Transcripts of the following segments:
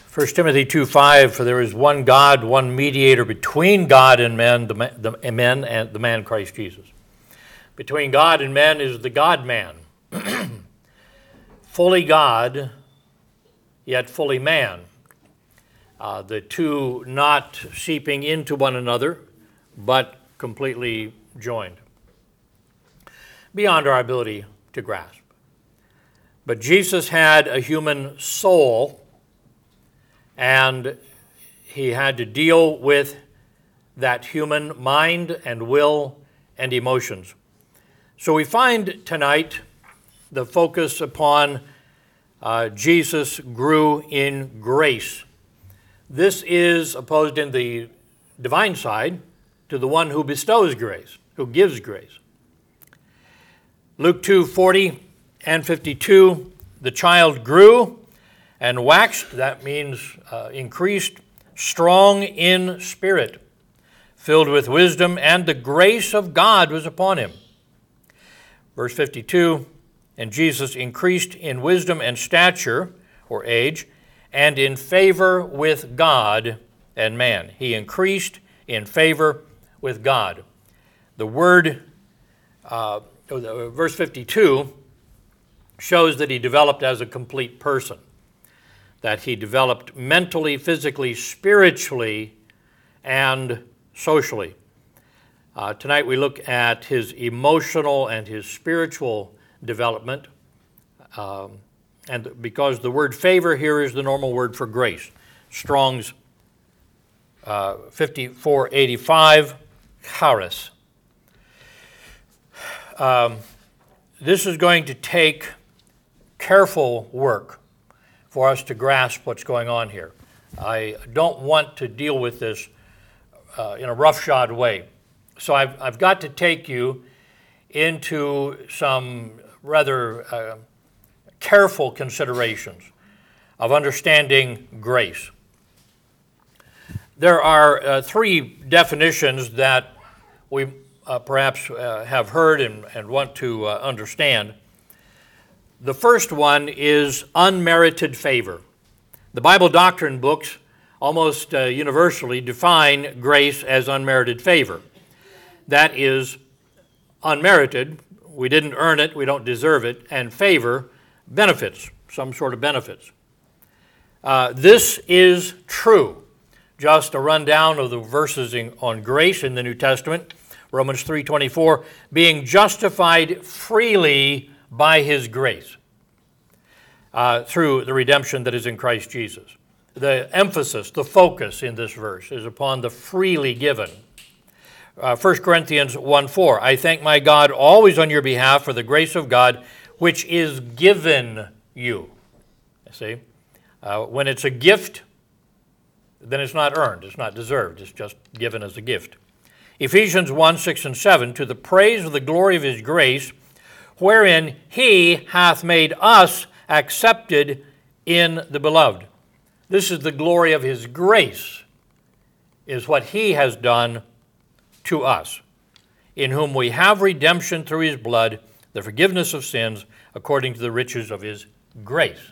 1 Timothy 2:5, for there is one God, one mediator between God and men, the man Christ Jesus. Between God and men is the God-man, fully God, yet fully man. The two not seeping into one another, but completely joined, beyond our ability to grasp. But Jesus had a human soul, and he had to deal with that human mind and will and emotions. So we find tonight the focus upon Jesus grew in grace. This is opposed in the divine side to the one who bestows grace, who gives grace. Luke 2:40 and 52, the child grew and waxed, that means increased, strong in spirit, filled with wisdom, and the grace of God was upon him. Verse 52, and Jesus increased in wisdom and stature, or age, and in favor with God and man. He increased in favor with God. The word, verse 52, shows that he developed as a complete person, that he developed mentally, physically, spiritually, and socially. Tonight we look at his emotional and his spiritual development, and because the word favor here is the normal word for grace. Strong's 5485, charis. This is going to take careful work for us to grasp what's going on here. I don't want to deal with this in a roughshod way. So I've got to take you into some rather careful considerations of understanding grace. There are three definitions that we perhaps have heard and want to understand. The first one is unmerited favor. The Bible doctrine books almost universally define grace as unmerited favor. That is unmerited, we didn't earn it, we don't deserve it, and favor, benefits, some sort of benefits. This is true. Just a rundown of the verses on grace in the New Testament. Romans 3:24, being justified freely by his grace through the redemption that is in Christ Jesus. The emphasis, the focus in this verse is upon the freely given. 1 Corinthians 1:4, I thank my God always on your behalf for the grace of God which is given you. See, when it's a gift, then it's not earned, it's not deserved, it's just given as a gift. Ephesians 1:6 and 7, to the praise of the glory of his grace, wherein he hath made us accepted in the beloved. This is the glory of his grace, is what he has done to us, in whom we have redemption through his blood, the forgiveness of sins, according to the riches of his grace.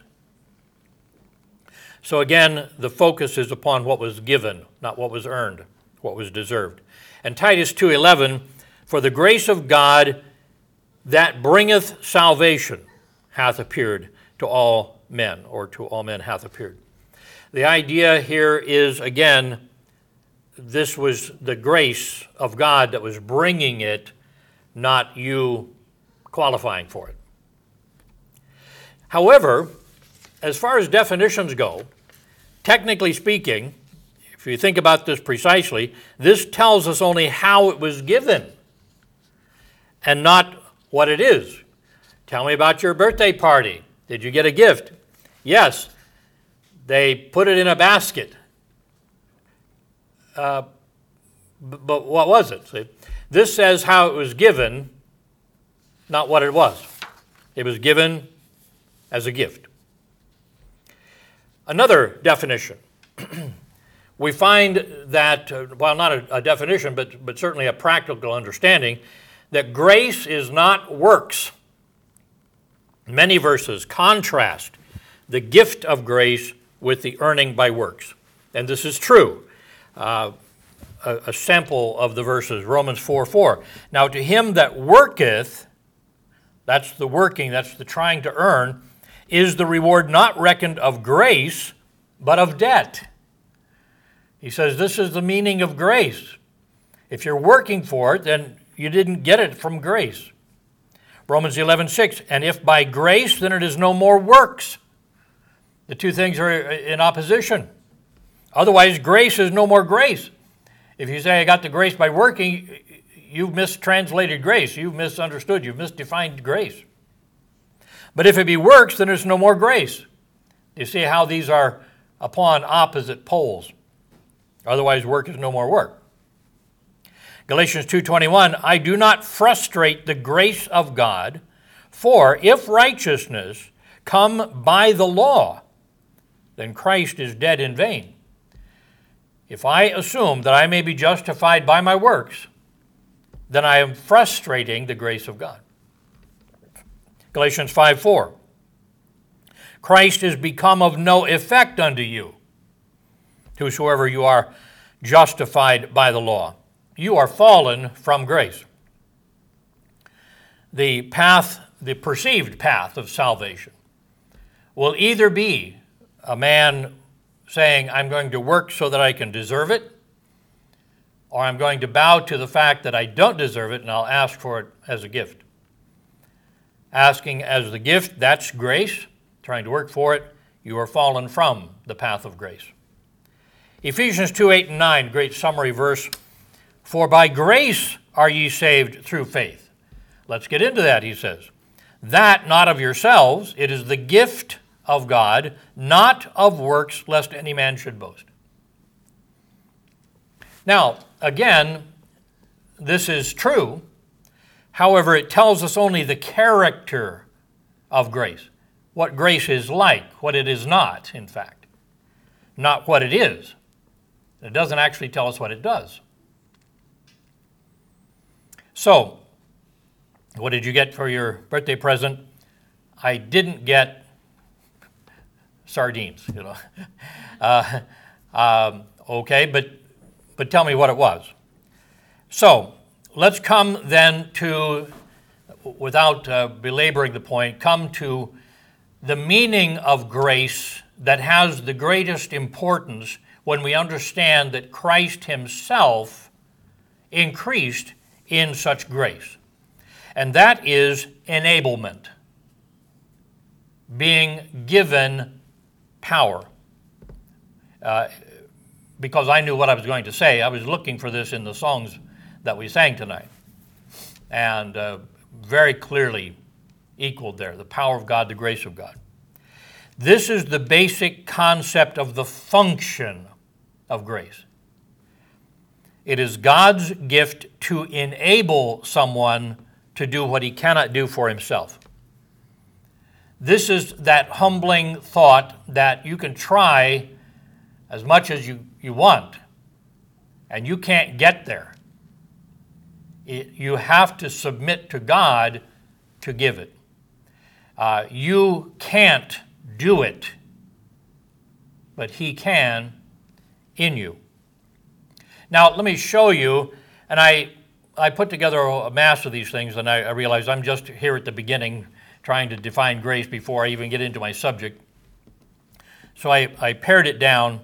So again, the focus is upon what was given, not what was earned, what was deserved. And Titus 2:11, for the grace of God that bringeth salvation hath appeared to all men, or to all men hath appeared. The idea here is, again, this was the grace of God that was bringing it, not you qualifying for it. However, as far as definitions go, technically speaking, if you think about this precisely, this tells us only how it was given and not what it is. Tell me about your birthday party. Did you get a gift? Yes. They put it in a basket. But what was it? See? This says how it was given, not what it was. It was given as a gift. Another definition. We find that, well, not a definition, but certainly a practical understanding, that grace is not works. Many verses contrast the gift of grace with the earning by works. And this is true. A sample of the verses, Romans 4:4. Now to him that worketh, that's the working, that's the trying to earn, is the reward not reckoned of grace, but of debt. He says this is the meaning of grace. If you're working for it, then you didn't get it from grace. Romans 11:6, and if by grace, then it is no more works. The two things are in opposition. Otherwise, grace is no more grace. If you say I got the grace by working, you've mistranslated grace. You've misunderstood. You've misdefined grace. But if it be works, then there's no more grace. You see how these are upon opposite poles. Otherwise, work is no more work. Galatians 2:21, I do not frustrate the grace of God, for if righteousness come by the law, then Christ is dead in vain. If I assume that I may be justified by my works, then I am frustrating the grace of God. Galatians 5:4, Christ is become of no effect unto you, whosoever you are justified by the law. You are fallen from grace. The path, the perceived path of salvation will either be a man saying, I'm going to work so that I can deserve it, or I'm going to bow to the fact that I don't deserve it and I'll ask for it as a gift. Asking as the gift, that's grace. Trying to work for it, you are fallen from the path of grace. Ephesians 2:8-9, great summary verse. For by grace are ye saved through faith. Let's get into that, he says. That not of yourselves, it is the gift of God, not of works, lest any man should boast. Now, again, this is true. However, it tells us only the character of grace, what grace is like, what it is not, in fact, not what it is. It doesn't actually tell us what it does. So, what did you get for your birthday present? I didn't get sardines, you know. Okay, but tell me what it was. So, let's come then to, without belaboring the point, come to the meaning of grace that has the greatest importance when we understand that Christ himself increased in such grace. And that is enablement, being given power. Because I knew what I was going to say, I was looking for this in the songs that we sang tonight. And very clearly equaled there, the power of God, the grace of God. This is the basic concept of the function of grace. It is God's gift to enable someone to do what he cannot do for himself. This is that humbling thought that you can try as much as you want, and you can't get there. You have to submit to God to give it. You can't do it, but he can in you. Now, let me show you, and I put together a mass of these things, and I realized I'm just here at the beginning trying to define grace before I even get into my subject. So I pared it down.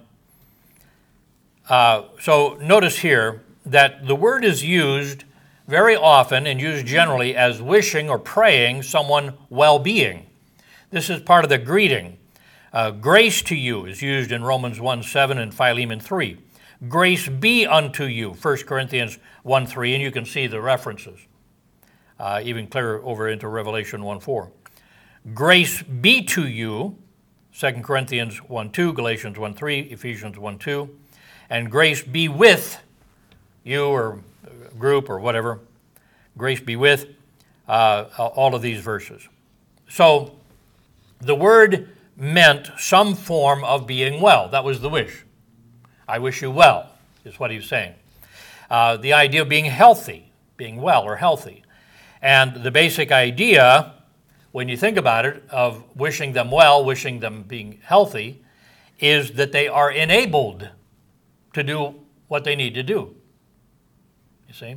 So notice here that the word is used very often and used generally as wishing or praying someone well-being. This is part of the greeting. Grace to you is used in Romans 1:7 and Philemon 3. Grace be unto you, 1 Corinthians 1:3, and you can see the references, even clearer over into Revelation 1:4. Grace be to you, 2 Corinthians 1:2, Galatians 1:3, Ephesians 1:2, and grace be with you or group or whatever. Grace be with all of these verses. So the word meant some form of being well. That was the wish. I wish you well, is what he's saying. The idea of being healthy, being well or healthy. And the basic idea, when you think about it, of wishing them well, wishing them being healthy, is that they are enabled to do what they need to do. You see?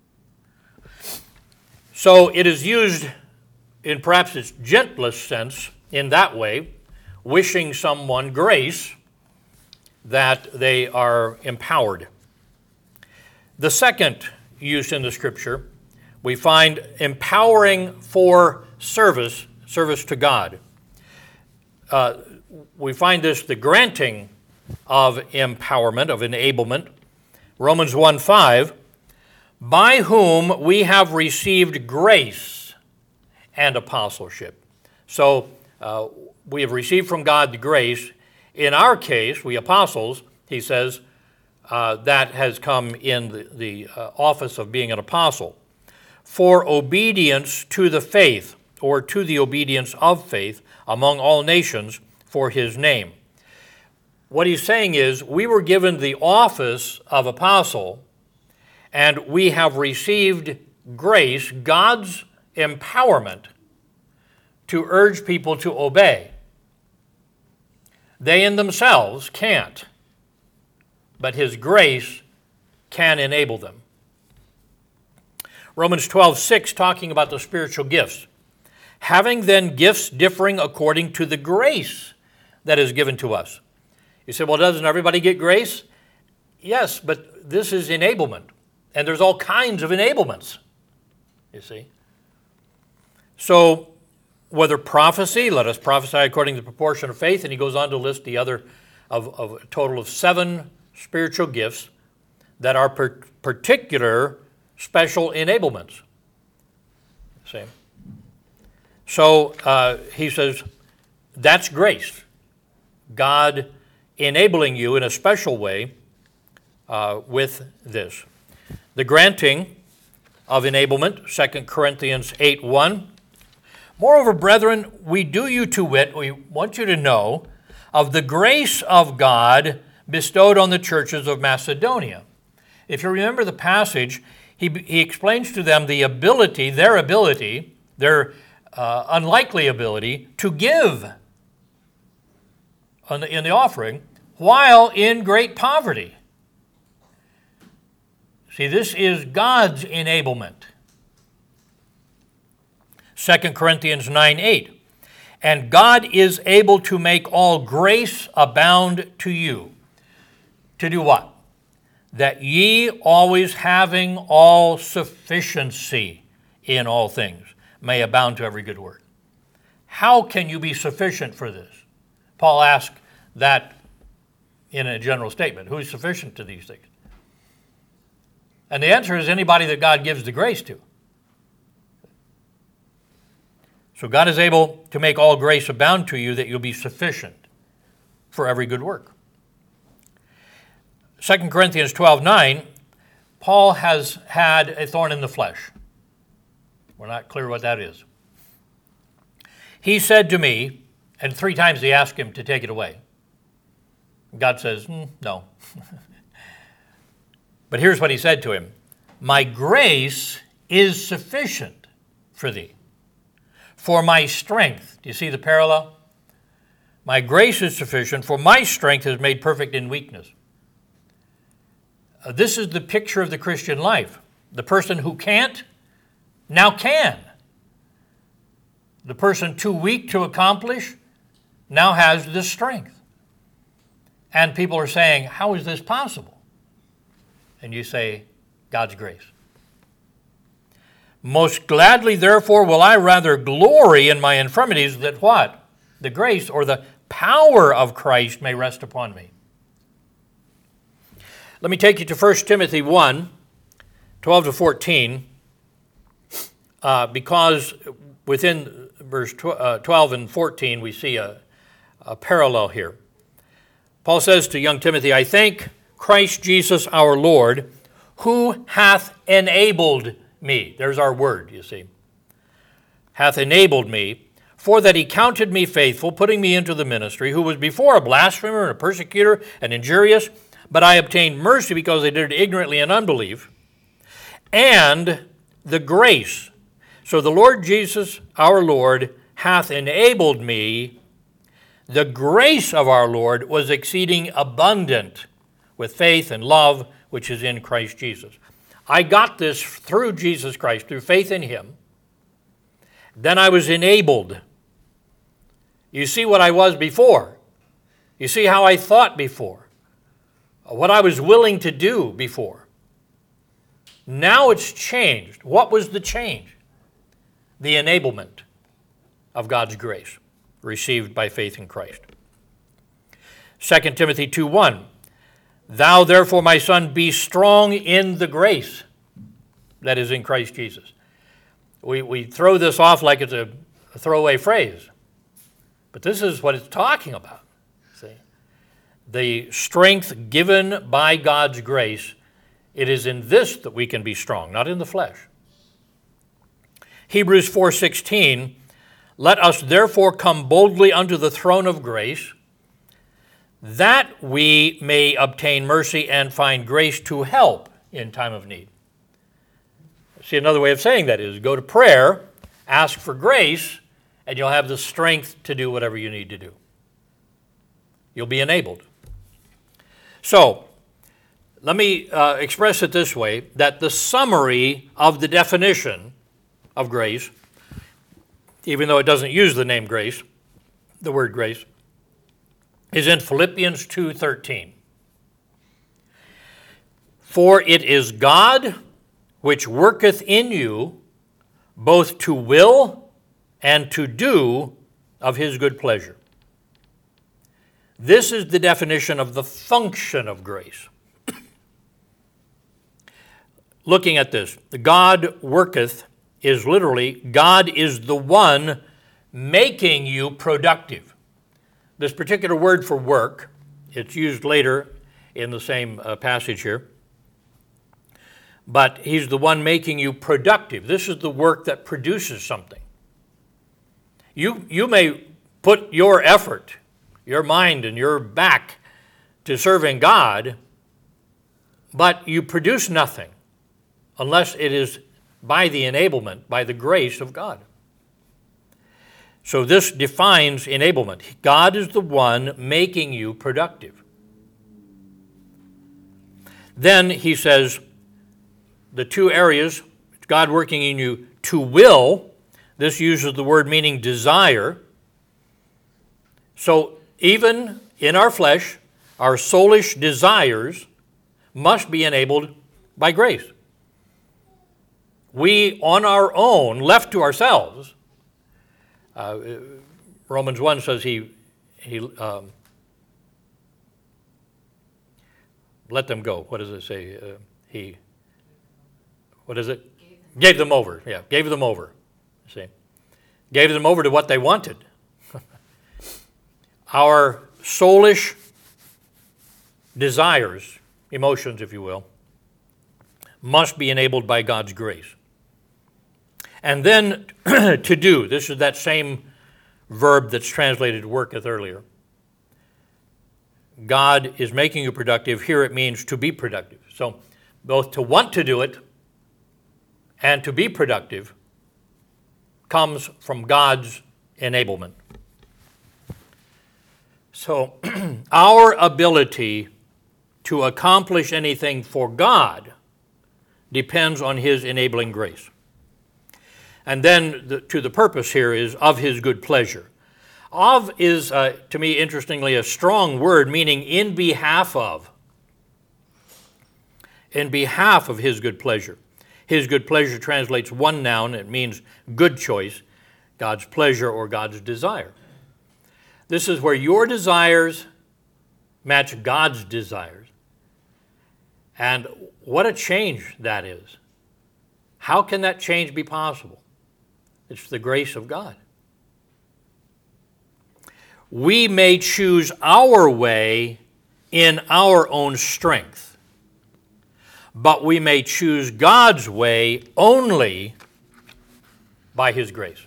So it is used in perhaps its gentlest sense in that way, wishing someone grace that they are empowered. The second use in the Scripture, we find empowering for service to God. We find this the granting of empowerment, of enablement. Romans 1:5, by whom we have received grace and apostleship. So we have received from God the grace. In our case, we apostles, he says, that has come in the office of being an apostle, for obedience to the faith, or to the obedience of faith among all nations for his name. What he's saying is, we were given the office of apostle, and we have received grace, God's empowerment, to urge people to obey. They in themselves can't, but his grace can enable them. Romans 12:6, talking about the spiritual gifts. Having then gifts differing according to the grace that is given to us. You say, well, doesn't everybody get grace? Yes, but this is enablement. And there's all kinds of enablements, you see. So, whether prophecy, let us prophesy according to the proportion of faith, and he goes on to list the other of a total of 7 spiritual gifts that are particular special enablements. See? So he says, that's grace. God enabling you in a special way with this. The granting of enablement, 2 Corinthians 8:1. Moreover, brethren, we do you to wit, we want you to know, of the grace of God bestowed on the churches of Macedonia. If you remember the passage, he explains to them their unlikely ability to give in the offering while in great poverty. See, this is God's enablement. 2 Corinthians 9:8. And God is able to make all grace abound to you. To do what? That ye always having all sufficiency in all things may abound to every good work. How can you be sufficient for this? Paul asked that in a general statement. Who is sufficient to these things? And the answer is anybody that God gives the grace to. So God is able to make all grace abound to you that you'll be sufficient for every good work. 2 Corinthians 12:9, Paul has had a thorn in the flesh. We're not clear what that is. He said to me, and 3 times he asked him to take it away. God says, no. But here's what he said to him. My grace is sufficient for thee. For my strength, do you see the parallel? My grace is sufficient, for my strength is made perfect in weakness. This is the picture of the Christian life. The person who can't, now can. The person too weak to accomplish, now has this strength. And people are saying, how is this possible? And you say, God's grace. Most gladly, therefore, will I rather glory in my infirmities, that what? The grace or the power of Christ may rest upon me. Let me take you to 1 Timothy 1, 12 to 14, because within verse 12 and 14 we see a parallel here. Paul says to young Timothy, I thank Christ Jesus our Lord, who hath enabled me. There's our word, you see. Hath enabled me, for that he counted me faithful, putting me into the ministry, who was before a blasphemer and a persecutor and injurious, but I obtained mercy because they did it ignorantly in unbelief, and the grace. So the Lord Jesus, our Lord, hath enabled me the grace of our Lord was exceeding abundant with faith and love which is in Christ Jesus. I got this through Jesus Christ, through faith in him. Then I was enabled. You see what I was before. You see how I thought before. What I was willing to do before. Now it's changed. What was the change? The enablement of God's grace received by faith in Christ. 2 Timothy 2:1, thou therefore, my son, be strong in the grace that is in Christ Jesus. We throw this off like it's a throwaway phrase, but this is what it's talking about. See, the strength given by God's grace, it is in this that we can be strong, not in the flesh. Hebrews 4:16, let us therefore come boldly unto the throne of grace, that we may obtain mercy and find grace to help in time of need. See, another way of saying that is go to prayer, ask for grace, and you'll have the strength to do whatever you need to do. You'll be enabled. So, let me express it this way, that the summary of the definition of grace, even though it doesn't use the name grace, the word grace, is in Philippians 2:13. For it is God which worketh in you both to will and to do of his good pleasure. This is the definition of the function of grace. Looking at this, God worketh is literally, God is the one making you productive. This particular word for work, it's used later in the same passage here, but he's the one making you productive. This is the work that produces something. You may put your effort, your mind and your back to serving God, but you produce nothing unless it is by the enablement, by the grace of God. So this defines enablement. God is the one making you productive. Then he says, the two areas, God working in you to will, this uses the word meaning desire. So even in our flesh, our soulish desires must be enabled by grace. We, on our own, left to ourselves, Romans 1 says he let them go. What does it say? What is it? Gave them over. Yeah, gave them over. See, gave them over to what they wanted. Our soulish desires, emotions, if you will, must be enabled by God's grace. And then to do, this is that same verb that's translated worketh earlier. God is making you productive. Here it means to be productive. So both to want to do it and to be productive comes from God's enablement. So our ability to accomplish anything for God depends on his enabling grace. And then to the purpose here is of his good pleasure. Of is, to me, interestingly, a strong word meaning in behalf of. In behalf of his good pleasure. His good pleasure translates one noun. It means good choice, God's pleasure or God's desire. This is where your desires match God's desires. And what a change that is. How can that change be possible? It's the grace of God. We may choose our way in our own strength, but we may choose God's way only by his grace.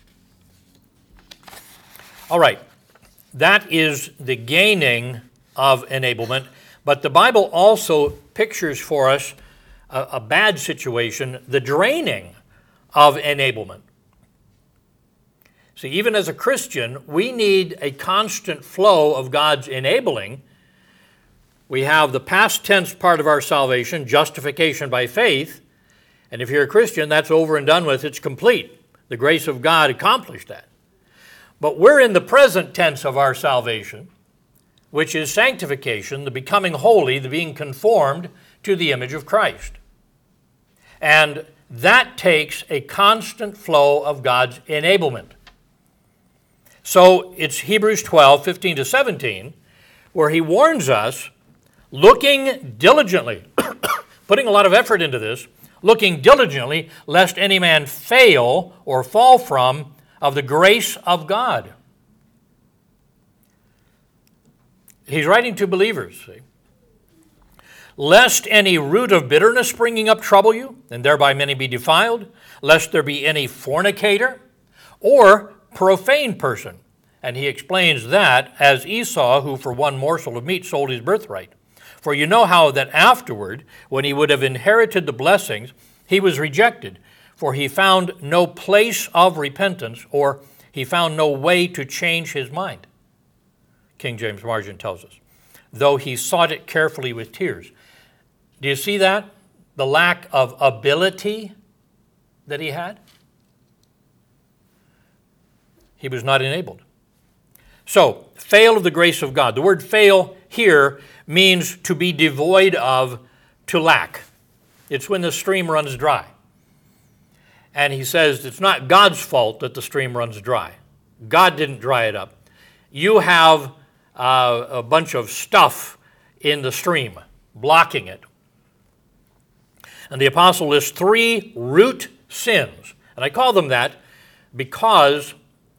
All right, that is the gaining of enablement, but the Bible also pictures for us a bad situation, the draining of enablement. See, even as a Christian, we need a constant flow of God's enabling. We have the past tense part of our salvation, justification by faith, and if you're a Christian, that's over and done with. It's complete. The grace of God accomplished that. But we're in the present tense of our salvation, which is sanctification, the becoming holy, the being conformed to the image of Christ. And that takes a constant flow of God's enablement. So it's Hebrews 12, 15 to 17, where he warns us, looking diligently, putting a lot of effort into this, looking diligently, lest any man fail or fall from of the grace of God. He's writing to believers, see. Lest any root of bitterness springing up trouble you, and thereby many be defiled, lest there be any fornicator or profane person. And he explains that as Esau, who for one morsel of meat sold his birthright. For you know how that afterward, when he would have inherited the blessings, he was rejected, for he found no place of repentance, or he found no way to change his mind. King James Margin tells us, though he sought it carefully with tears. Do you see that? The lack of ability that he had? He was not enabled. So, fail of the grace of God. The word fail here means to be devoid of, to lack. It's when the stream runs dry. And he says it's not God's fault that the stream runs dry. God didn't dry it up. You have a bunch of stuff in the stream blocking it. And the apostle lists 3 root sins. And I call them that because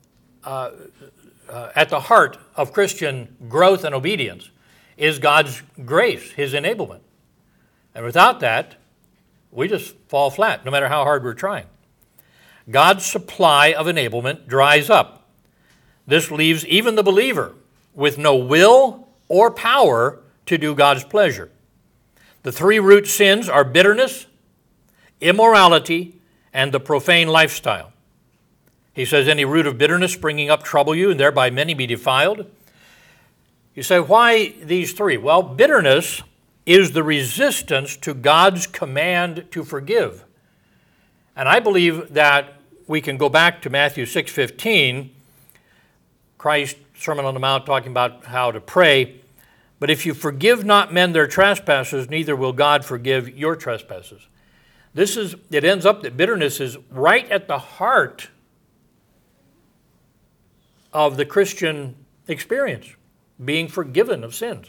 at the heart of Christian growth and obedience is God's grace, his enablement. And without that, we just fall flat, no matter how hard we're trying. God's supply of enablement dries up. This leaves even the believer with no will or power to do God's pleasure. The 3 root sins are bitterness, immorality, and the profane lifestyle. He says, any root of bitterness springing up trouble you, and thereby many be defiled. You say, why these 3? Well, bitterness is the resistance to God's command to forgive. And I believe that we can go back to Matthew 6:15, Christ's Sermon on the Mount talking about how to pray. But if you forgive not men their trespasses, neither will God forgive your trespasses. It ends up that bitterness is right at the heart of the Christian experience, being forgiven of sins.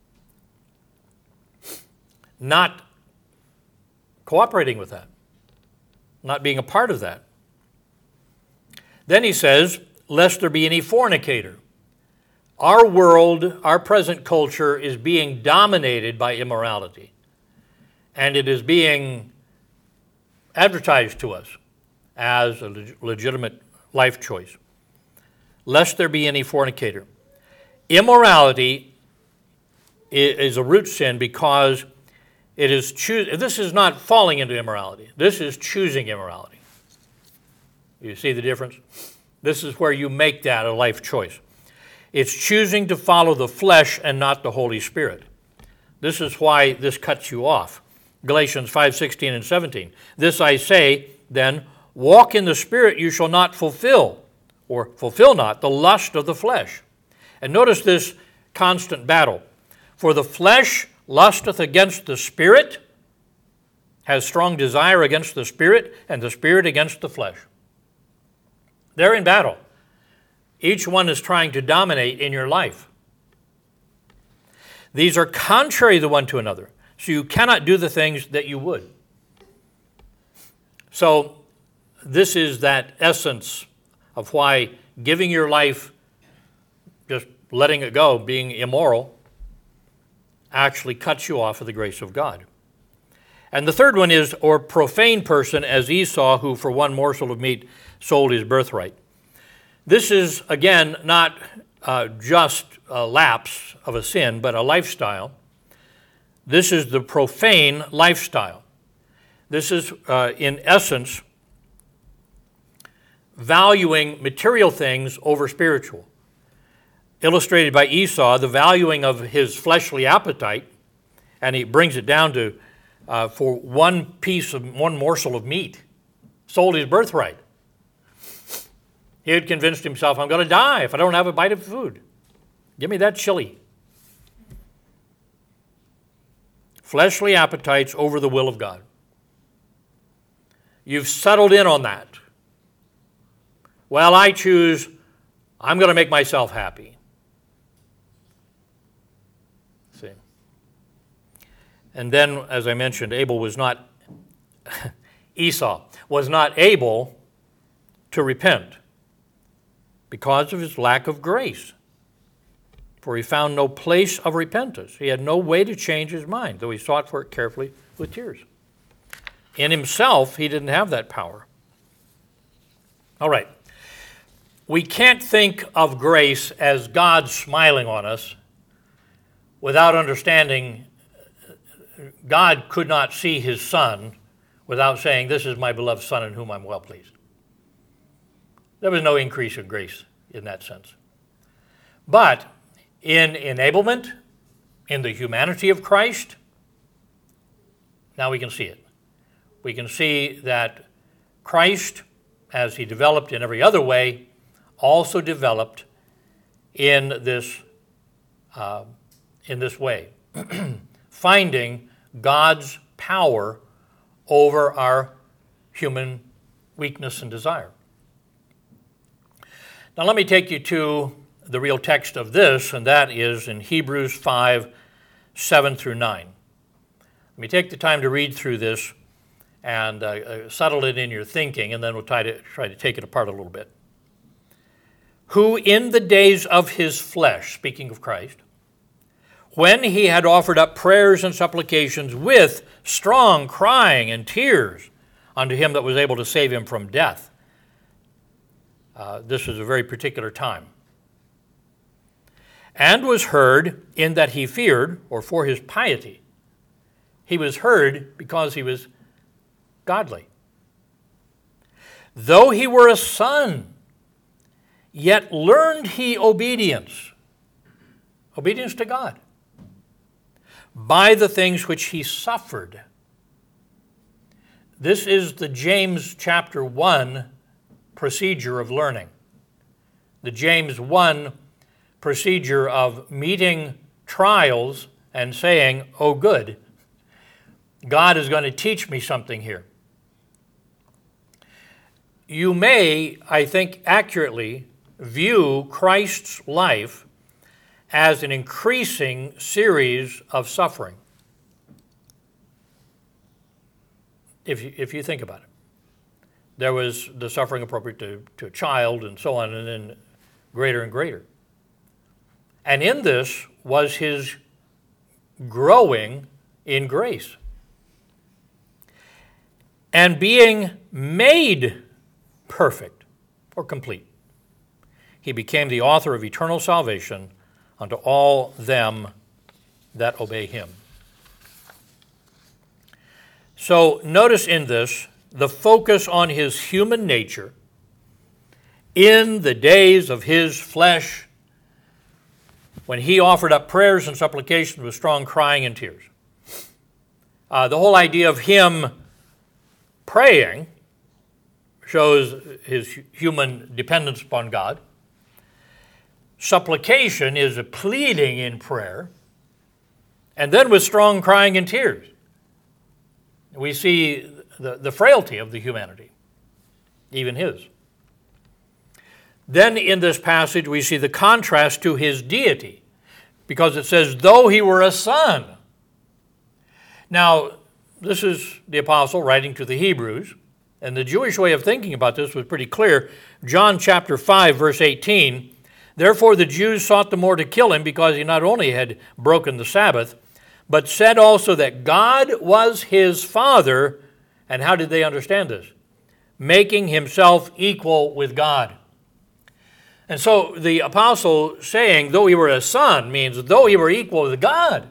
Not cooperating with that, not being a part of that. Then he says, lest there be any fornicator. Our world, our present culture is being dominated by immorality, and it is being advertised to us as a legitimate life choice. Lest there be any fornicator. Immorality is a root sin because it is this is not falling into immorality. This is choosing immorality. You see the difference? This is where you make that a life choice. It's choosing to follow the flesh and not the Holy Spirit. This is why this cuts you off. Galatians 5:16 and 17. This I say, then, walk in the Spirit, you shall not fulfill not the lust of the flesh. And notice this constant battle. For the flesh lusteth against the Spirit, has strong desire against the Spirit, and the Spirit against the flesh. They're in battle. Each one is trying to dominate in your life. These are contrary the one to another, so you cannot do the things that you would. So this is that essence of why giving your life, just letting it go, being immoral, actually cuts you off of the grace of God. And the third one is, or profane person, as Esau, who for one morsel of meat sold his birthright. This is, again, not just a lapse of a sin, but a lifestyle. This is the profane lifestyle. This is, in essence, valuing material things over spiritual. Illustrated by Esau, the valuing of his fleshly appetite, and he brings it down to for one morsel of meat, sold his birthright. He had convinced himself, I'm going to die if I don't have a bite of food. Give me that chili. Fleshly appetites over the will of God. You've settled in on that. Well, I'm going to make myself happy. See? And then, as I mentioned, Esau was not able to repent because of his lack of grace. For he found no place of repentance. He had no way to change his mind, though he sought for it carefully with tears. In himself, he didn't have that power. All right. We can't think of grace as God smiling on us without understanding God could not see his Son without saying, this is my beloved Son in whom I'm well pleased. There was no increase of grace in that sense. But in enablement, in the humanity of Christ, now we can see it. We can see that Christ, as he developed in every other way, also developed in this way, finding God's power over our human weakness and desire. Now let me take you to the real text of this, and that is in Hebrews 5, 7 through 9. Let me take the time to read through this and settle it in your thinking, and then we'll try to take it apart a little bit. Who in the days of his flesh, speaking of Christ, when he had offered up prayers and supplications with strong crying and tears unto him that was able to save him from death. This is a very particular time. And was heard in that he feared, or for his piety. He was heard because he was godly. Though he were a son, yet learned he obedience to God, by the things which he suffered. This is the James chapter 1 procedure of learning. The James 1 procedure of meeting trials and saying, oh good, God is going to teach me something here. You may, I think, accurately view Christ's life as an increasing series of suffering. If you think about it. There was the suffering appropriate to a child and so on, and then greater and greater. And in this was his growing in grace. And being made perfect or complete, he became the author of eternal salvation unto all them that obey him. So notice in this the focus on his human nature in the days of his flesh, when he offered up prayers and supplications with strong crying and tears. The whole idea of him praying shows his human dependence upon God. Supplication is a pleading in prayer, and then with strong crying and tears. We see the frailty of the humanity, even his. Then in this passage we see the contrast to his deity, because it says, though he were a son. Now, this is the apostle writing to the Hebrews, and the Jewish way of thinking about this was pretty clear. John chapter 5, verse 18, therefore the Jews sought the more to kill him because he not only had broken the Sabbath, but said also that God was his Father. And how did they understand this? Making himself equal with God. And so the apostle saying, though he were a son, means though he were equal with God,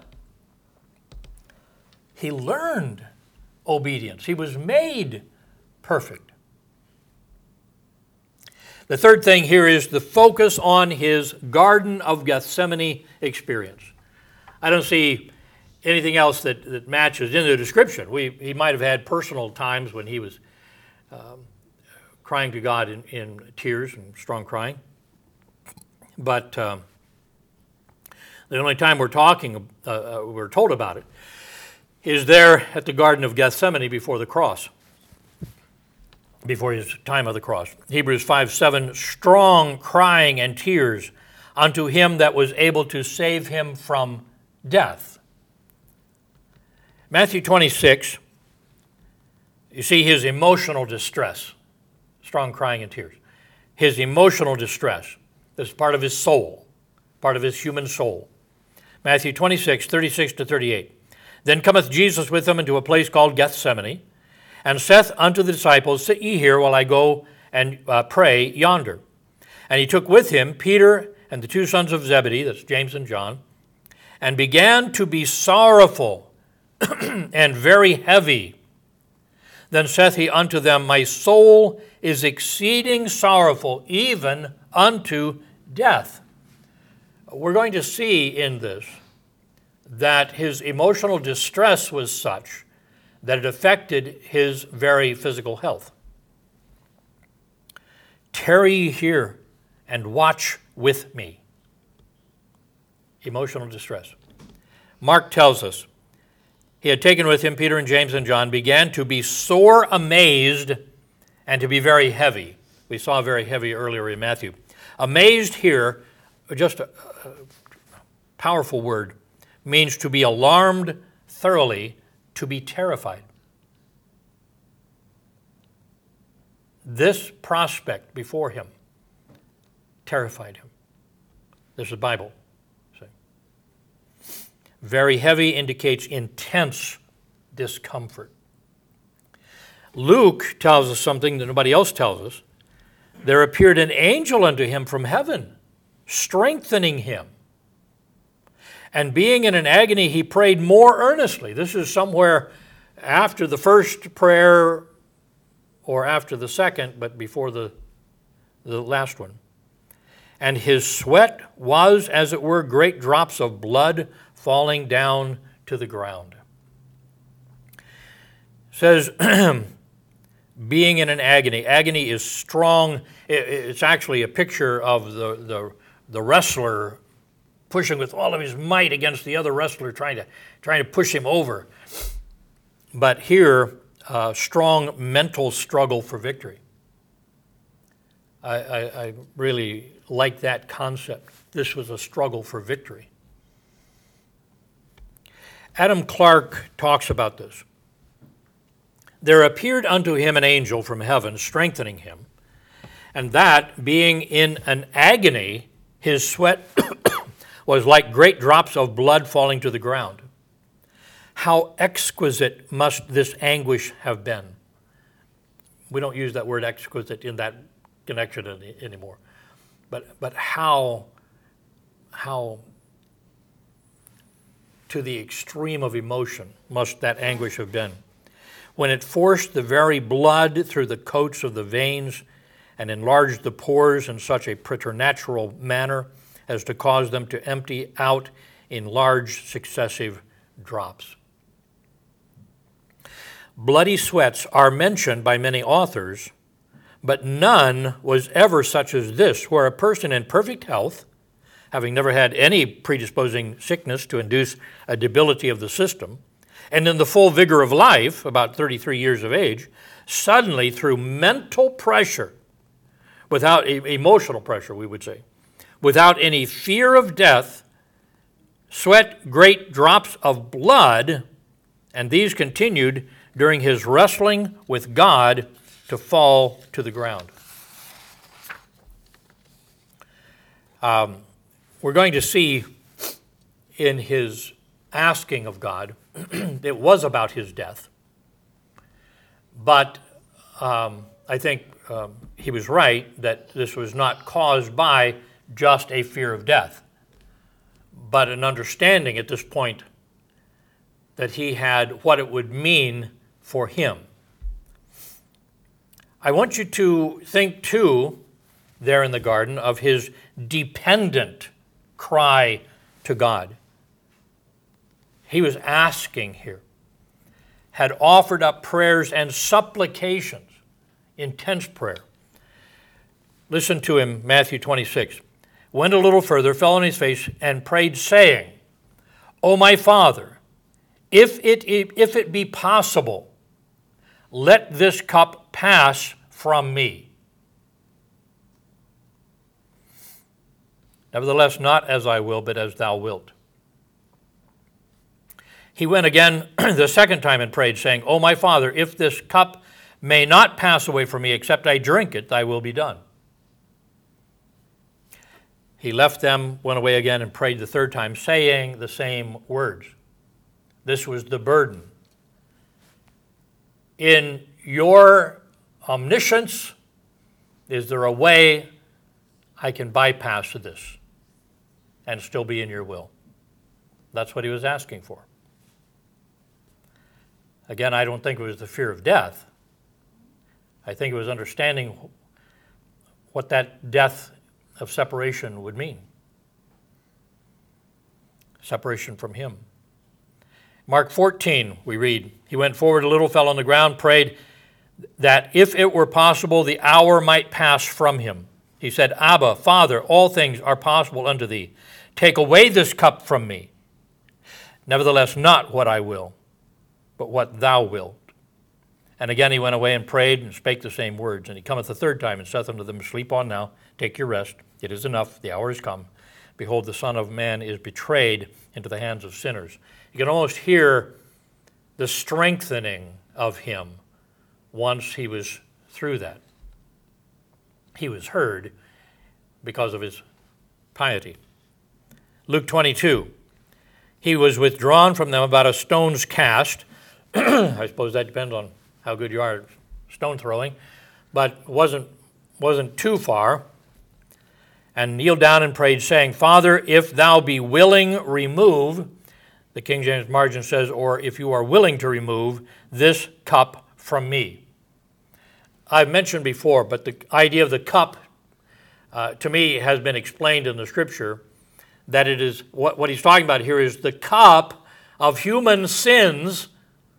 he learned obedience. He was made perfect. The third thing here is the focus on his Garden of Gethsemane experience. I don't see anything else that matches in the description. He might have had personal times when he was crying to God in tears and strong crying. But the only time we're told about it is there at the Garden of Gethsemane before the cross, before his time of the cross. Hebrews 5:7, strong crying and tears unto him that was able to save him from death. Matthew 26, you see his emotional distress, strong crying and tears. His emotional distress. This is part of his soul, part of his human soul. Matthew 26, 36 to 38. Then cometh Jesus with them into a place called Gethsemane, and saith unto the disciples, sit ye here while I go and pray yonder. And he took with him Peter and the two sons of Zebedee, that's James and John, and began to be sorrowful and very heavy. Then saith he unto them, my soul is exceeding sorrowful, even unto death. We're going to see in this that his emotional distress was such that it affected his very physical health. Tarry ye here and watch with me. Emotional distress. Mark tells us, he had taken with him Peter and James and John, began to be sore amazed and to be very heavy. We saw very heavy earlier in Matthew. Amazed here, just a powerful word, means to be alarmed thoroughly, to be terrified. This prospect before him terrified him. This is Bible. See? Very heavy indicates intense discomfort. Luke tells us something that nobody else tells us. There appeared an angel unto him from heaven, strengthening him. And being in an agony, he prayed more earnestly. This is somewhere after the first prayer or after the second, but before the last one. And his sweat was, as it were, great drops of blood falling down to the ground. It says, being in an agony. Agony is strong. It's actually a picture of the wrestler pushing with all of his might against the other wrestler, trying to push him over. But here, strong mental struggle for victory. I really like that concept. This was a struggle for victory. Adam Clarke talks about this. There appeared unto him an angel from heaven, strengthening him, and that, being in an agony, his sweat was like great drops of blood falling to the ground. How exquisite must this anguish have been? We don't use that word exquisite in that connection anymore. But how to the extreme of emotion must that anguish have been? When it forced the very blood through the coats of the veins and enlarged the pores in such a preternatural manner as to cause them to empty out in large successive drops. Bloody sweats are mentioned by many authors, but none was ever such as this, where a person in perfect health, having never had any predisposing sickness to induce a debility of the system, and in the full vigor of life, about 33 years of age, suddenly through mental pressure, without emotional pressure, we would say, without any fear of death, sweat great drops of blood, and these continued during his wrestling with God to fall to the ground. We're going to see in his asking of God, it was about his death. But I think he was right that this was not caused by just a fear of death, but an understanding at this point that he had what it would mean for him. I want you to think, too, there in the garden of his dependent cry to God. He was asking here, had offered up prayers and supplications, intense prayer. Listen to him, Matthew 26. Went a little further, fell on his face, and prayed, saying, O my Father, if it be possible, let this cup pass from me. Nevertheless, not as I will, but as thou wilt. He went again the second time and prayed, saying, O my Father, if this cup may not pass away from me, except I drink it, thy will be done. He left them, went away again, and prayed the third time, saying the same words. This was the burden. In your omniscience, is there a way I can bypass this and still be in your will? That's what he was asking for. Again, I don't think it was the fear of death. I think it was understanding what that death of separation would mean. Separation from him. Mark 14, we read, he went forward a little, fell on the ground, prayed that if it were possible, the hour might pass from him. He said, Abba, Father, all things are possible unto thee. Take away this cup from me. Nevertheless, not what I will, but what thou wilt. And again he went away and prayed and spake the same words. And he cometh the third time and saith unto them, Sleep on now, take your rest. It is enough, the hour is come. Behold, the Son of Man is betrayed into the hands of sinners. You can almost hear the strengthening of him once he was through that. He was heard because of his piety. Luke 22, he was withdrawn from them about a stone's cast. I suppose that depends on how good you are at stone throwing, but wasn't too far, and kneeled down and prayed, saying, Father, if thou be willing, remove, the King James margin says, or if you are willing to remove this cup from me. I've mentioned before, but the idea of the cup, to me, has been explained in the Scripture, that it is, what he's talking about here is the cup of human sins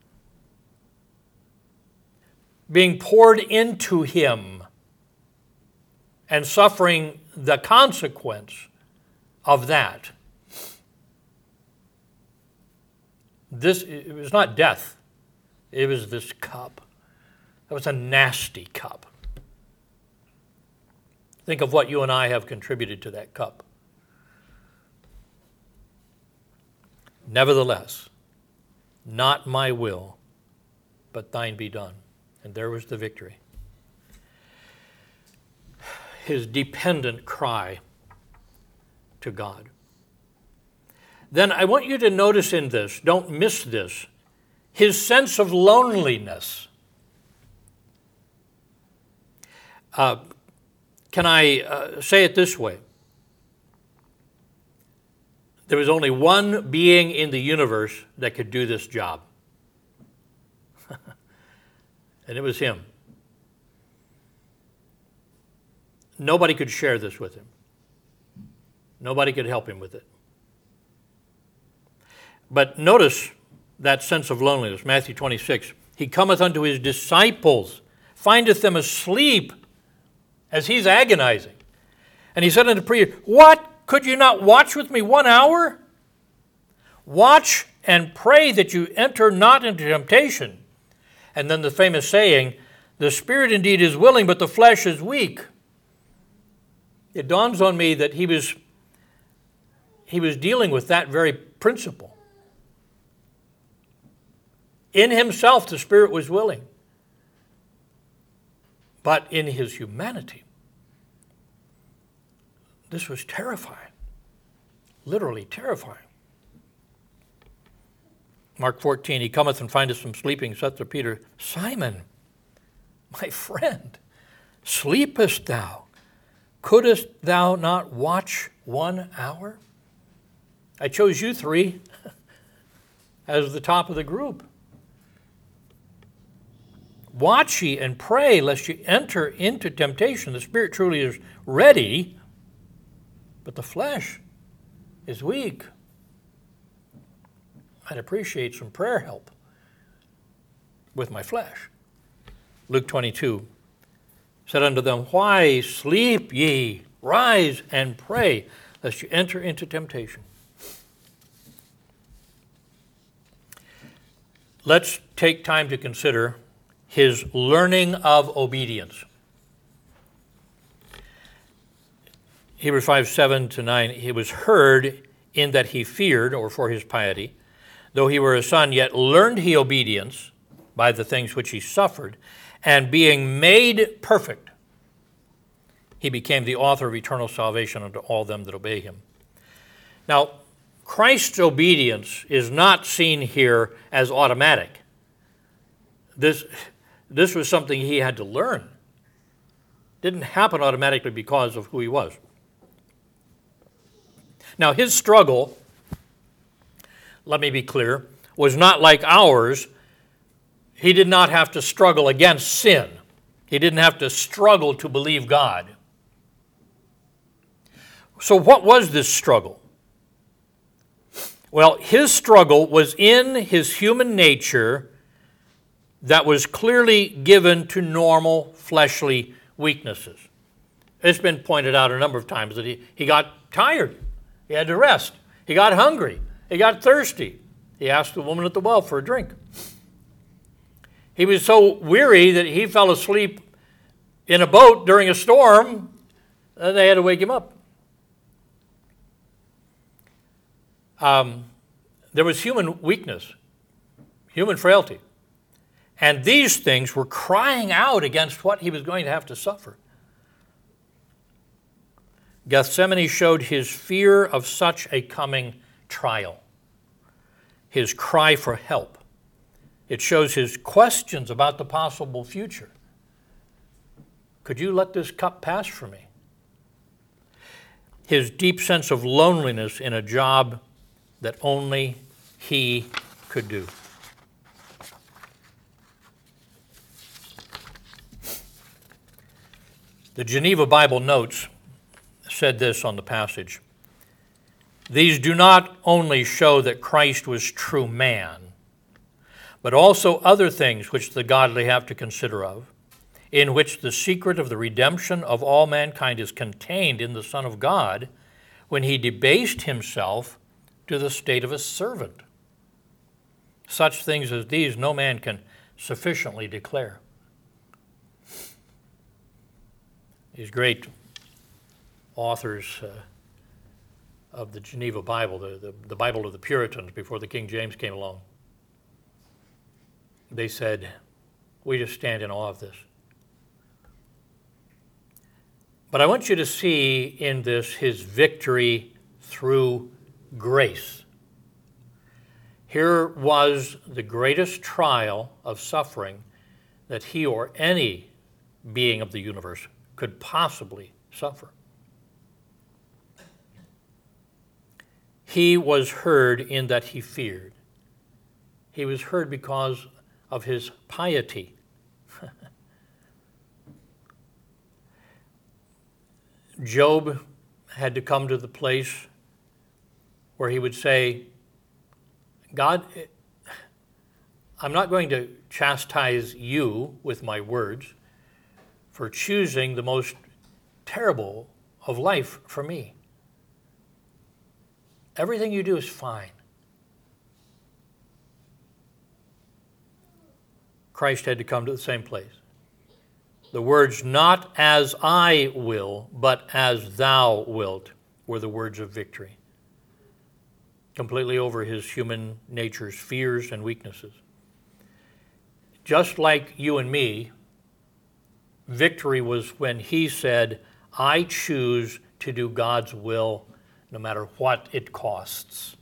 being poured into him and suffering the consequence of that. It was not death. It was this cup. That was a nasty cup. Think of what you and I have contributed to that cup. Nevertheless, not my will, but thine be done. And there was the victory. His dependent cry to God. Then I want you to notice in this, don't miss this, his sense of loneliness. Can I say it this way? There was only one being in the universe that could do this job. And it was him. Nobody could share this with him. Nobody could help him with it. But notice that sense of loneliness. Matthew 26. He cometh unto his disciples, findeth them asleep, as he's agonizing. And he said unto Peter, What? Could you not watch with me 1 hour? Watch and pray that you enter not into temptation. And then the famous saying, the spirit indeed is willing, but the flesh is weak. It dawns on me that he was dealing with that very principle. In himself, the spirit was willing. But in his humanity, this was terrifying. Literally terrifying. Mark 14, he cometh and findeth them sleeping, saith to Peter, Simon, my friend, sleepest thou? Couldst thou not watch 1 hour? I chose you three as the top of the group. Watch ye and pray lest ye enter into temptation. The spirit truly is ready, but the flesh is weak. I'd appreciate some prayer help with my flesh. Luke 22 said unto them, Why sleep ye? Rise and pray, lest you enter into temptation. Let's take time to consider his learning of obedience. Hebrews 5:7-9, he was heard in that he feared, or for his piety, though he were a son, yet learned he obedience by the things which he suffered, and being made perfect, he became the author of eternal salvation unto all them that obey him. Now, Christ's obedience is not seen here as automatic. This was something he had to learn. It didn't happen automatically because of who he was. Now, his struggle, let me be clear, was not like ours. He did not have to struggle against sin. He didn't have to struggle to believe God. So what was this struggle? Well, his struggle was in his human nature that was clearly given to normal fleshly weaknesses. It's been pointed out a number of times that he got tired. He had to rest. He got hungry. He got thirsty. He asked the woman at the well for a drink. He was so weary that he fell asleep in a boat during a storm, and they had to wake him up. There was human weakness, human frailty. And these things were crying out against what he was going to have to suffer. Gethsemane showed his fear of such a coming trial, his cry for help. It shows his questions about the possible future. Could you let this cup pass for me? His deep sense of loneliness in a job that only he could do. The Geneva Bible Notes said this on the passage. These do not only show that Christ was true man, but also other things which the godly have to consider of, in which the secret of the redemption of all mankind is contained in the Son of God, when he debased himself to the state of a servant. Such things as these no man can sufficiently declare. These great authors of the Geneva Bible, the Bible of the Puritans before the King James came along, they said, we just stand in awe of this. But I want you to see in this his victory through grace. Here was the greatest trial of suffering that he or any being of the universe could possibly suffer. He was heard in that he feared. He was heard because of his piety. Job had to come to the place where he would say, God, I'm not going to chastise you with my words for choosing the most terrible of life for me. Everything you do is fine. Christ had to come to the same place. The words, not as I will, but as thou wilt, were the words of victory. Completely over his human nature's fears and weaknesses. Just like you and me, victory was when he said, I choose to do God's will no matter what it costs.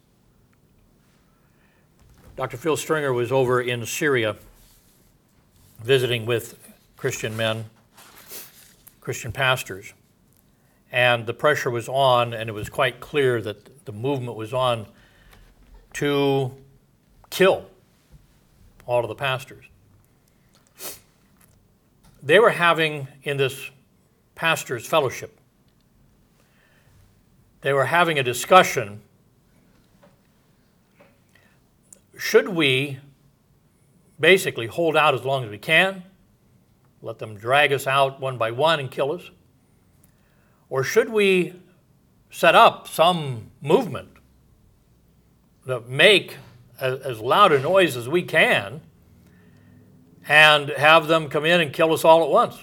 Dr. Phil Stringer was over in Syria visiting with Christian men, Christian pastors, and the pressure was on, and it was quite clear that the movement was on to kill all of the pastors. they were having, in this pastor's fellowship, they were having a discussion. Should we basically hold out as long as we can, let them drag us out one by one and kill us? Or should we set up some movement that make as loud a noise as we can and have them come in and kill us all at once?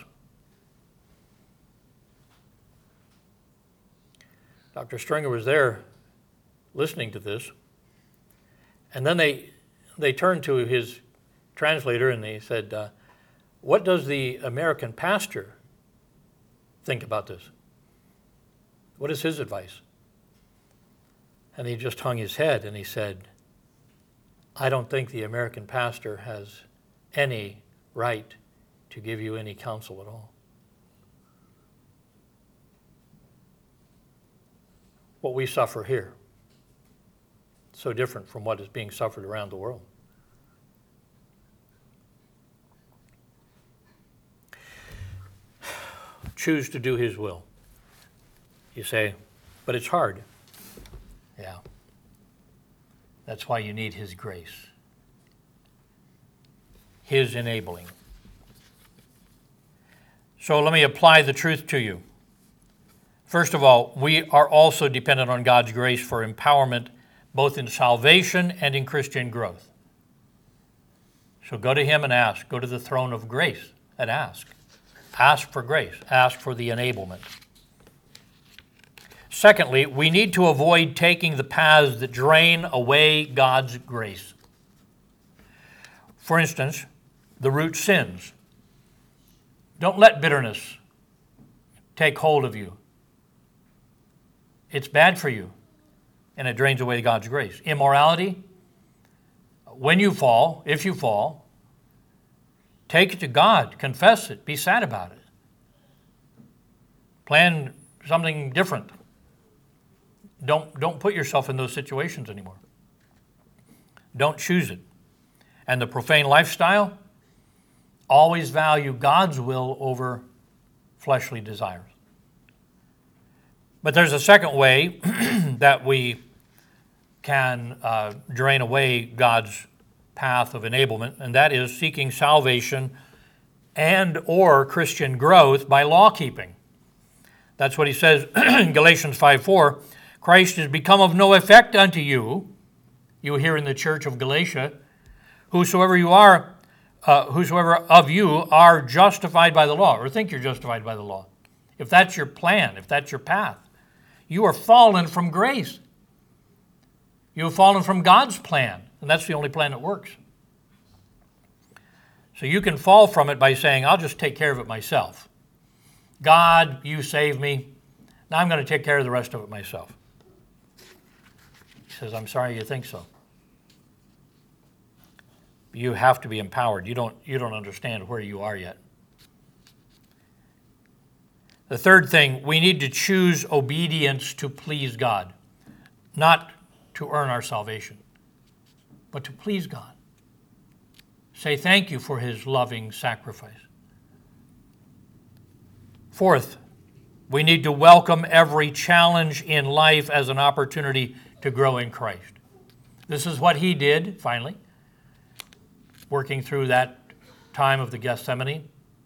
Dr. Stringer was there listening to this, and then they turned to his translator and they said, what does the American pastor think about this? What is his advice? And he just hung his head and he said, I don't think the American pastor has any right to give you any counsel at all. What we suffer here, so different from what is being suffered around the world. Choose to do his will. You say, but it's hard. Yeah. That's why you need his grace, his enabling. So let me apply the truth to you. First of all, we are also dependent on God's grace for empowerment, both in salvation and in Christian growth. So go to him and ask. Go to the throne of grace and ask. Ask for grace. Ask for the enablement. Secondly, we need to avoid taking the paths that drain away God's grace. For instance, the root sins. Don't let bitterness take hold of you. It's bad for you, and it drains away God's grace. Immorality, when you fall, if you fall, take it to God, confess it, be sad about it. Plan something different. Don't put yourself in those situations anymore. Don't choose it. And the profane lifestyle, always value God's will over fleshly desires. But there's a second way that we can drain away God's path of enablement, and that is seeking salvation and or Christian growth by law keeping. That's what he says in Galatians 5:4. Christ is become of no effect unto you, you here in the church of Galatia, whosoever of you are justified by the law, or think you're justified by the law. If that's your plan, if that's your path, you are fallen from grace. You have fallen from God's plan, and that's the only plan that works. So you can fall from it by saying, I'll just take care of it myself. God, you save me. Now I'm going to take care of the rest of it myself. He says, I'm sorry you think so. You have to be empowered. You don't understand where you are yet. The third thing, we need to choose obedience to please God, not to earn our salvation, but to please God. Say thank you for his loving sacrifice. Fourth, we need to welcome every challenge in life as an opportunity to grow in Christ. This is what he did, finally, working through that time of the Gethsemane.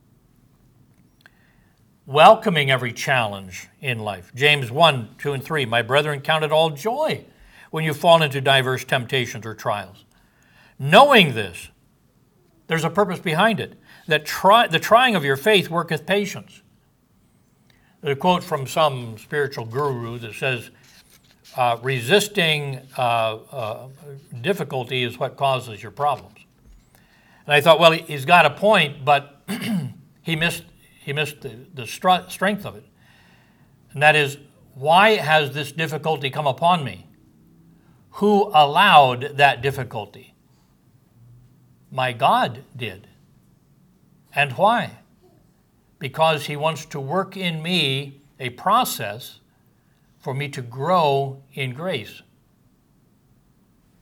Welcoming every challenge in life. James 1, 2, and 3, my brethren, count it all joy when you fall into diverse temptations or trials. Knowing this, there's a purpose behind it, that the trying of your faith worketh patience. There's a quote from some spiritual guru that says, resisting difficulty is what causes your problems. And I thought, well, he's got a point, but he missed the strength of it. And that is, why has this difficulty come upon me? Who allowed that difficulty? My God did. And why? Because he wants to work in me a process for me to grow in grace.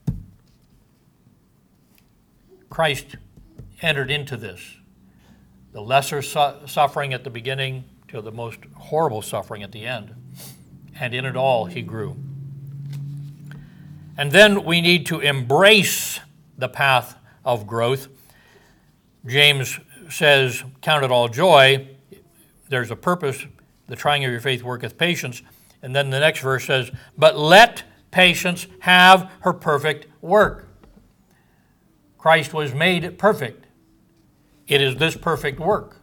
Christ entered into this the lesser suffering at the beginning to the most horrible suffering at the end. And in it all, he grew. And then we need to embrace the path of growth. James says, count it all joy. There's a purpose. The trying of your faith worketh patience. And then the next verse says, but let patience have her perfect work. Christ was made perfect. It is this perfect work,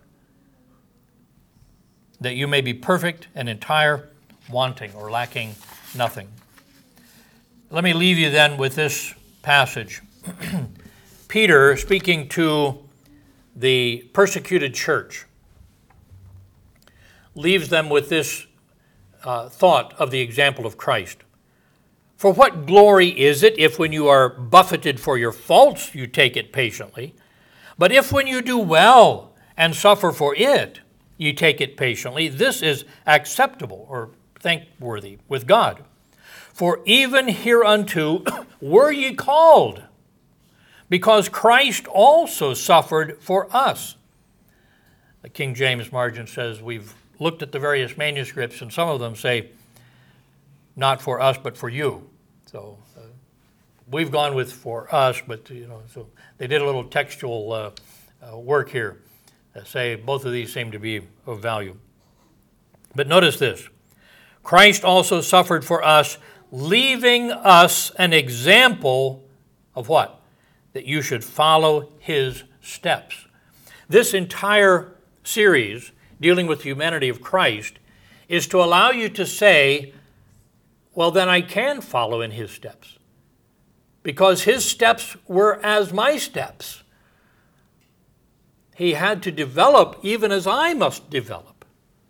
that you may be perfect and entire, wanting or lacking nothing. Let me leave you then with this passage. Peter, speaking to the persecuted church, leaves them with this thought of the example of Christ. For what glory is it if when you are buffeted for your faults you take it patiently? But if when you do well and suffer for it, you take it patiently, this is acceptable or thankworthy with God. For even hereunto were ye called, because Christ also suffered for us. The King James margin says, we've looked at the various manuscripts, and some of them say, not for us, but for you. So we've gone with for us, but so they did a little textual work here that say both of these seem to be of value. But notice this: Christ also suffered for us, leaving us an example of what? That you should follow his steps. This entire series dealing with the humanity of Christ is to allow you to say, well, then I can follow in his steps, because his steps were as my steps. He had to develop even as I must develop,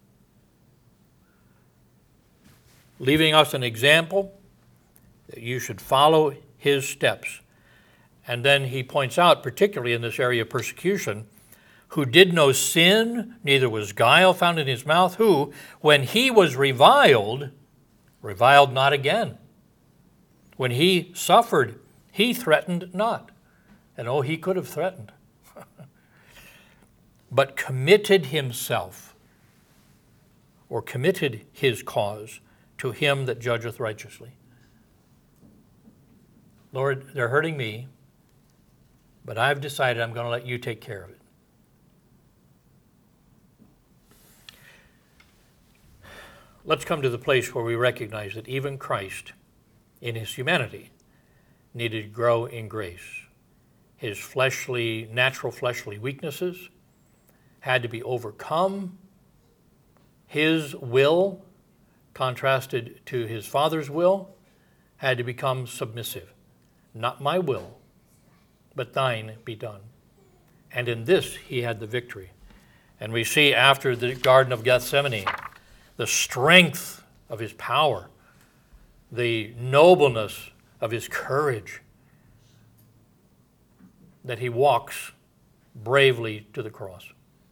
leaving us an example that you should follow his steps. And then he points out, particularly in this area of persecution, who did no sin, neither was guile found in his mouth, who, when he was reviled not again. When he suffered, he threatened not. And he could have threatened. But committed himself, or committed his cause, to him that judgeth righteously. Lord, they're hurting me, but I've decided I'm going to let you take care of it. Let's come to the place where we recognize that even Christ, in his humanity, needed to grow in grace. His natural fleshly weaknesses had to be overcome. His will, contrasted to his Father's will, had to become submissive. Not my will, but thine be done. And in this he had the victory. And we see after the Garden of Gethsemane, the strength of his power, the nobleness of his courage, that he walks bravely to the cross.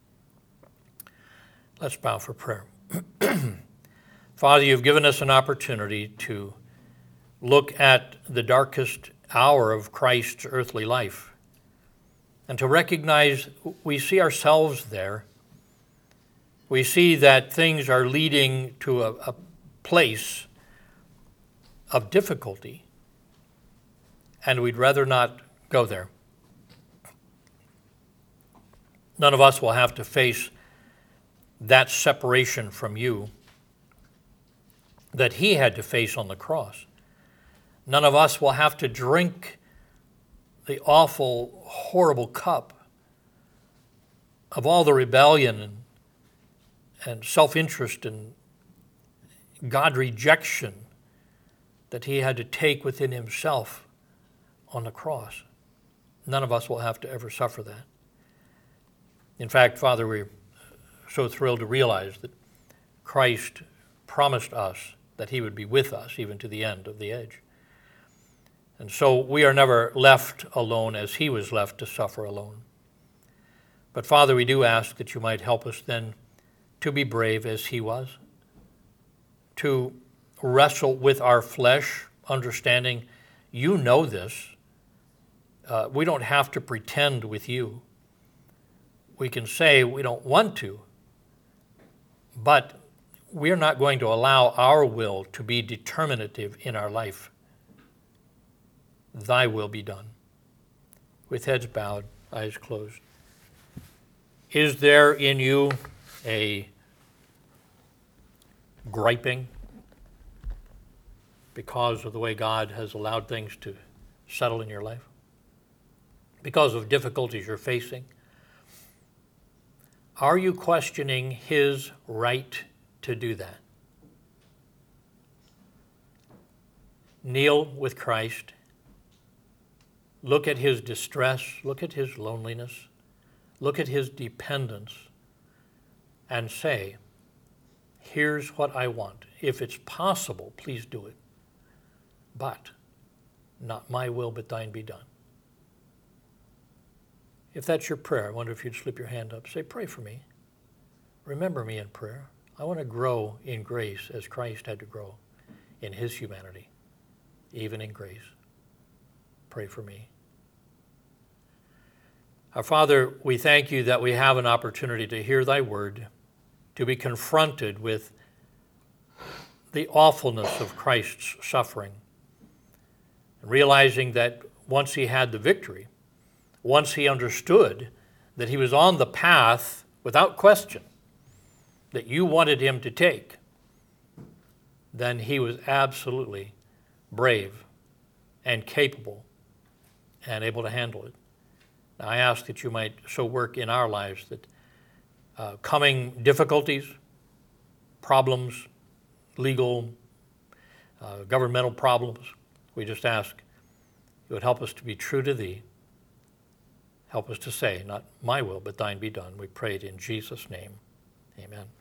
Let's bow for prayer. Father, you've given us an opportunity to look at the darkest hour of Christ's earthly life and to recognize we see ourselves there. We see that things are leading to a place of difficulty, and we'd rather not go there. None of us will have to face that separation from you that he had to face on the cross. None of us will have to drink the awful, horrible cup of all the rebellion and self-interest and God rejection that he had to take within himself on the cross. None of us will have to ever suffer that. In fact, Father, we're so thrilled to realize that Christ promised us that he would be with us even to the end of the age. And so we are never left alone as he was left to suffer alone. But Father, we do ask that you might help us then to be brave as he was, to wrestle with our flesh, understanding you know this. We don't have to pretend with you. We can say we don't want to, but we're not going to allow our will to be determinative in our life. Thy will be done. With heads bowed, eyes closed. Is there in you a griping because of the way God has allowed things to settle in your life? Because of difficulties you're facing? Are you questioning His right to do that? Kneel with Christ. Look at His distress. Look at His loneliness. Look at His dependence. And say, here's what I want. If it's possible, please do it. But not my will, but thine be done. If that's your prayer, I wonder if you'd slip your hand up. Say, pray for me. Remember me in prayer. I want to grow in grace as Christ had to grow in His humanity, even in grace. Pray for me. Our Father, we thank you that we have an opportunity to hear thy word, to be confronted with the awfulness of Christ's suffering, realizing that once he had the victory, once he understood that he was on the path without question that you wanted him to take, then he was absolutely brave and capable and able to handle it. Now, I ask that you might so work in our lives that coming difficulties, problems, legal, governmental problems, we just ask you would help us to be true to thee. Help us to say, not my will, but thine be done. We pray it in Jesus' name. Amen.